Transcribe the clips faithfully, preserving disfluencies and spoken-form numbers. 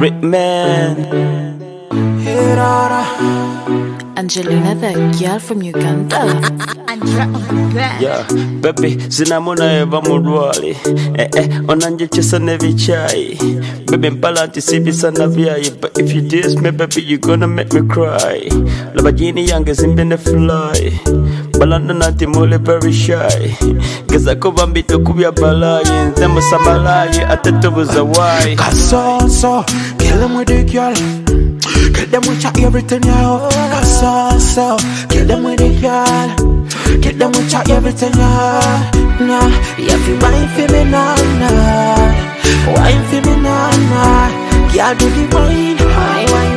Rick Man. Angelina, the girl from Uganda. Yeah, baby, zinamona eva murwali. Eh eh, onanje chesa nevi chai. Baby, mpalanti sibi sana vyai. But if you diss me, baby, you gonna make me cry. Labajini yange zimbene fly. Balanda nanti mole very shy. Geza kuba mbito kubya balayi. Nzemo sabalayi, atetobu zawai. Kasonso, kill them with the girl. Kill them with your everything, yo. Kasonso, kill them with the girl. Kill them with your everything, yo. Nah, if you wine for me, nah, nah. Wine for me, nah, nah. Girl, do the wine, wine, wine,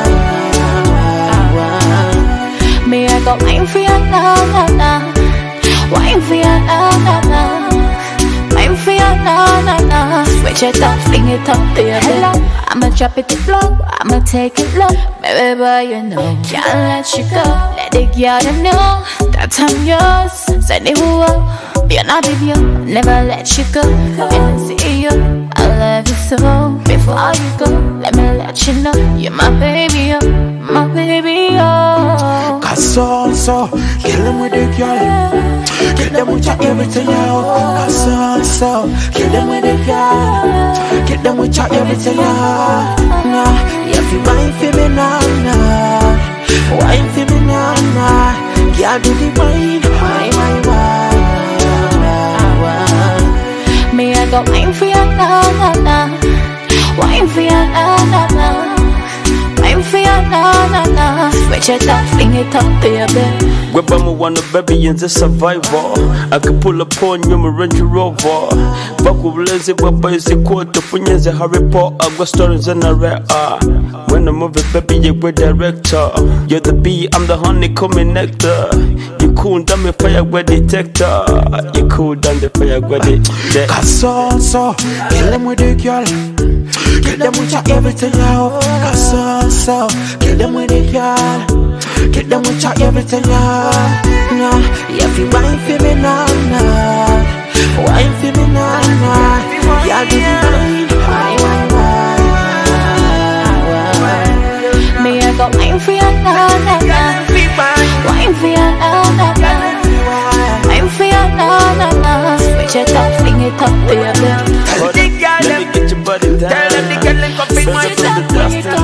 wine, wine. Me, I got wine for you, nah, nah, nah. Wine for you, nah, nah, nah. Wine for you, nah, nah, nah. Switch it up, fling it up to your hello. I'ma drop it low, I'ma take it low. Baby, boy, you know, can't let you go. Let the girl know that I'm yours. Send it up, you're not with you. Never let you go. Let me see you, I love you so. Before you go, let me let you know you're my baby, oh, my baby, oh. Kasonso, kill them with the girl. Kill them with your everything, yo. Kasonso, kill them with the girl. Kill them with your everything, yo. Nah, if you wine for me, nah, nah. Wine for me, nah, nah. Girl, do the wine, wine, wine, wine, wine. Me, I got wine for you, nah, nah, nah. Wine for you, nah, nah, nah. Wine for you, nah, nah, nah. Switch it up, fling it up to your bed. Webamu wanna baby in the survivor. I can pull up on you, my Range Rover. Baku blaze weba is a quarter. Funyeze Harry Potter. I got stories in a rare art. When I move it, baby, you're a director. You're the bee, I'm the honeycomb nectar. You cool down the fire with detector. You cool down the fire with detector. Kasonso, kill them with the girl. Kill them with your everything, yo. Kasonso, kill them with the girl. Kill them with your everything, yo. Nah, if you wine for me, nah, nah. Wine for me, nah, nah. Y'all do the wine, wine, wine, wine. Me, I got wine for you, nah, nah, nah. Wine for you, nah, nah, nah. Wine for you, nah, nah, nah. Switch it up, fling it up to your bed. Let me get your body down. Tell them the girl and coffee, Switch it from the dust.